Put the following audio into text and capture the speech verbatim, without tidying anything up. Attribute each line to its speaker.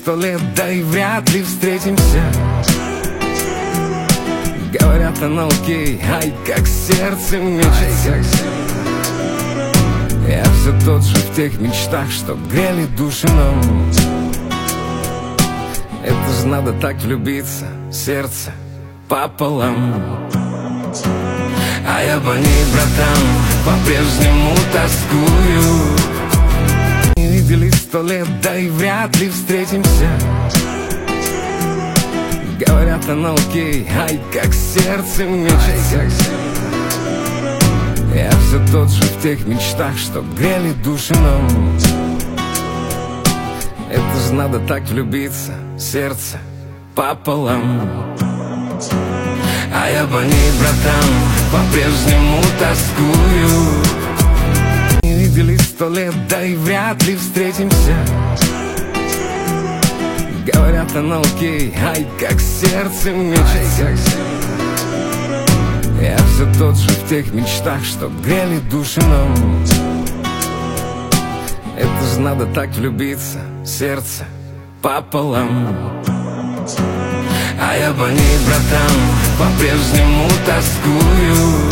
Speaker 1: сто лет, да и вряд ли встретимся. Говорят, оно окей, ай, как сердце мечется. Я все тот же в тех мечтах, что грели души нам. Это ж надо так влюбиться, сердце пополам. А я по ней, братан, по-прежнему тоскую. Не виделись сто лет, да и вряд ли встретимся. Говорят, оно окей, ай, как сердце мечется. Я все тот же в тех мечтах, что грели души нам. Это ж надо так влюбиться, сердце пополам. А я по ней, братан, по-прежнему тоскую. Не виделись сто лет, да и вряд ли встретимся. Говорят, оно окей, ай, как сердце мечется. Я все тот же в тех мечтах, что грели души нам. Это ж надо так влюбиться, сердце пополам. А я по ней, братан, по-прежнему тоскую.